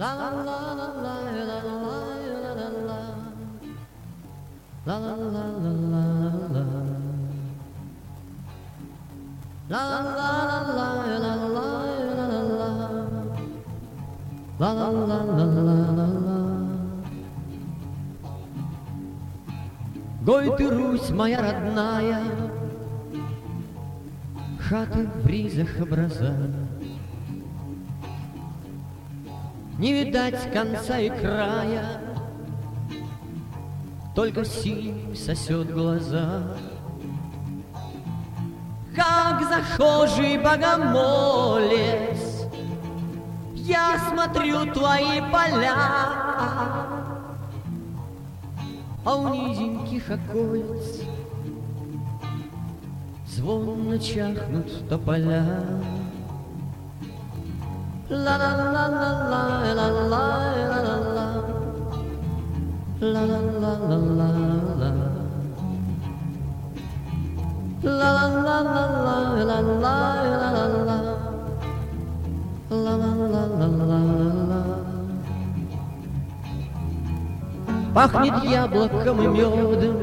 Гой ты, Русь моя родная, хаты в ризах образа, не видать конца и края, только синь сосет глаза. Как захожий богомолец, я смотрю твои поля, а у низеньких околиц звонно чахнут тополя. Ла-ла-ла-ла-ла-ла-ла-ла-ла, ла-ла-ла-ла-ла-ла, ла-ла-ла-ла-ла-ла-ла-ла, ла-ла-ла-ла-ла-ла. Пахнет яблоком и медом,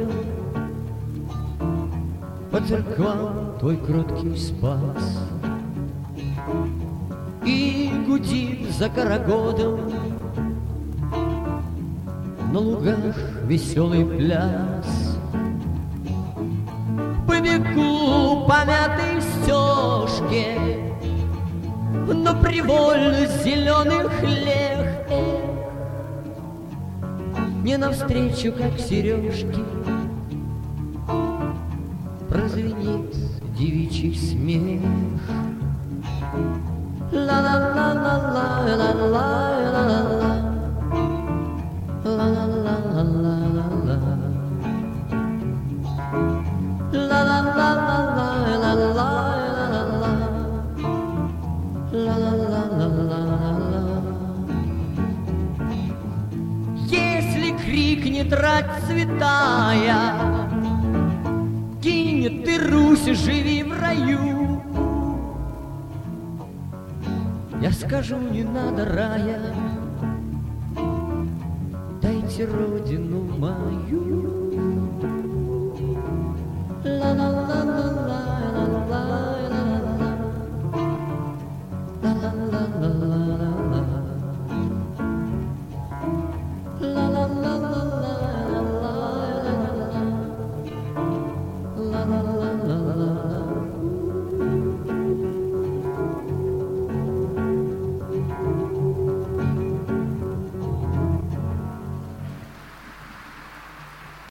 по церквам твой кроткий спас, и гудит за карагодом на лугах веселый пляс. По веку помятой стежке, но привольно зеленых лег, мне навстречу, как сережки, прозвенит девичий смех. Ла-ла-ла-ла-ла-ла-ла-ла, ла-ла-ла-ла-ла-ла, ла-ла-ла-ла-ла-ла-ла, ла-ла-ла-ла-ла-ла. Если крикнет рать цветая, кинет ты, Русь, живи в раю, я скажу, не надо рая, дайте родину мою.